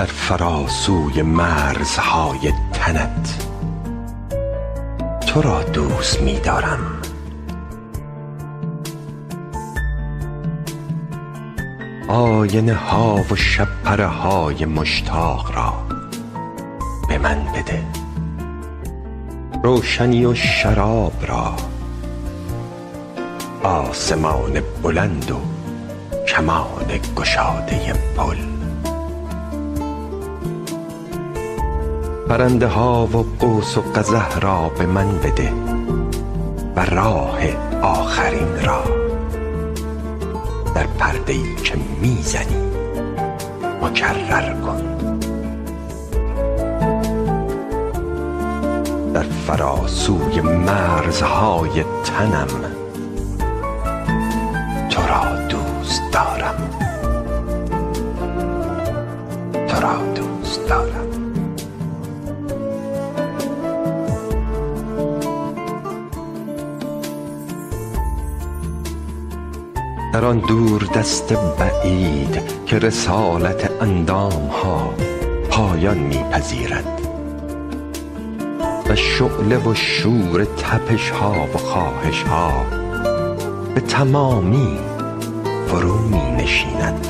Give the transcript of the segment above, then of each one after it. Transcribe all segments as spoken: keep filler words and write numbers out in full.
در فراسوی مرزهای تنت تو را دوست می دارم. آینه ها و شب پره های مشتاق را به من بده، روشنی و شراب را، آسمان بلند و کمان گشاده پل. پرنده ها و قوس و قزح را به من بده و راه آخرین را در پرده‌ای که میزنی مکرر کن. در فراسوی مرزهای تنم تو را دوست دارم، تو را دوست دارم. در آن دور دست بعید که رسالت اندام ها پایان میپذیرد و شعله و شور تپش ها و خواهش ها به تمامی فرو می نشیند.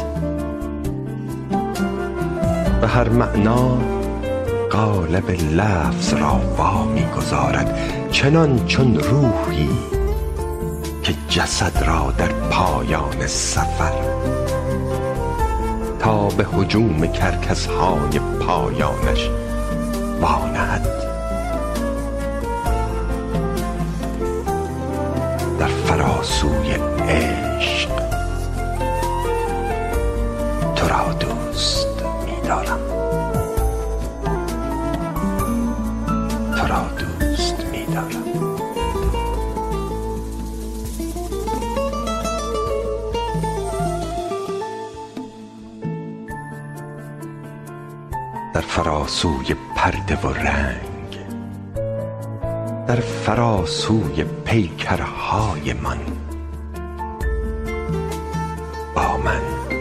به هر معنا قالب لفظ را وا می گذارد، چنان چون روحی که جسد را در پایان سفر تا به هجوم کرکس های پایانش وانهد. در فراسوی عشق تو را دوست می دارم، تو را دوست می دارم. در فراسوی پرده و رنگ، در فراسوی پیکرهای من با من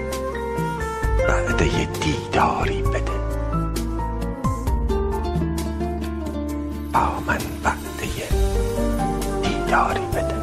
وعده دیداری بده، با من وعده دیداری بده.